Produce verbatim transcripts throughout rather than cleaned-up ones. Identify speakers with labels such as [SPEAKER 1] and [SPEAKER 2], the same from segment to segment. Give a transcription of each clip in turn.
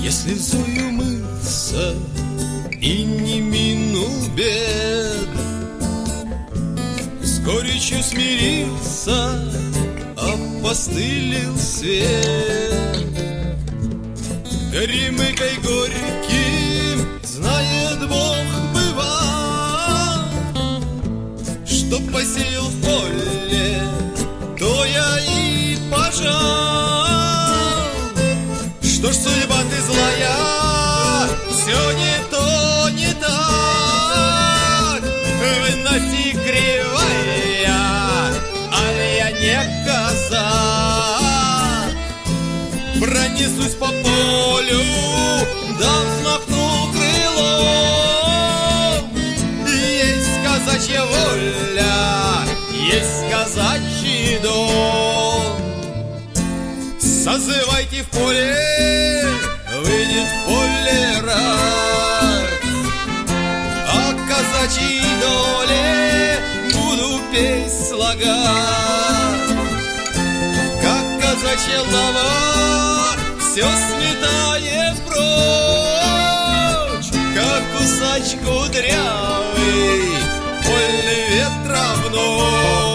[SPEAKER 1] Если в Зою мыться и не минул бед, с горечью смирился, опостылил свет. Горемыкой горьким, знает Бог, бывал, что посеял в поле, то я и пожал. Что ж, судьба ты злая, все не то, не так, выноси кривая, аль я не казак. Пронесусь по полю, да взмахну крылом. Есть казачья воля, есть казачий дом. Созывайте в поле, выйдет в поле рать. О казачьей доле буду песнь слагать. Как казачья лава все сметает прочь, как кусач кудрявый вольный ветра в ночь.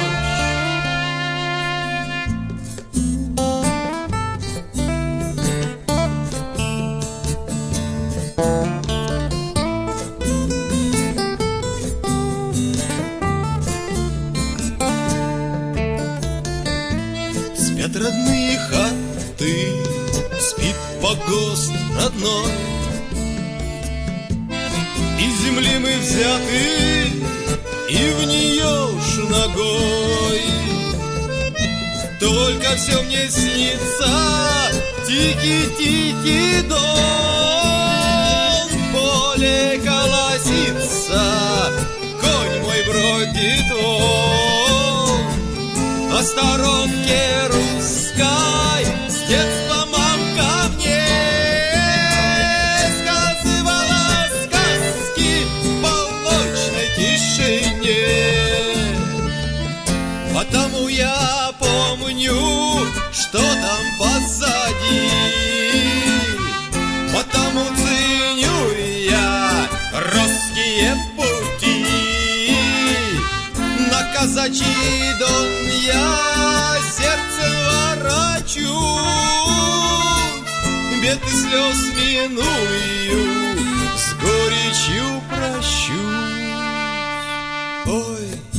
[SPEAKER 1] Спят родные хаты, спит погост родной. Из земли мы взяты, и в нее ж ногой. Только все мне снится тихий-тихий дом. В поле колосится, конь мой бродит вон. О сторонке русской с детства мамка мне сказывала сказки в полночной тишине. Потому я помню, что там позади, потому ценю я русские пути. На казачий дон я сердцем ворочусь, бед и слез миную, с горечью прощусь. Ой,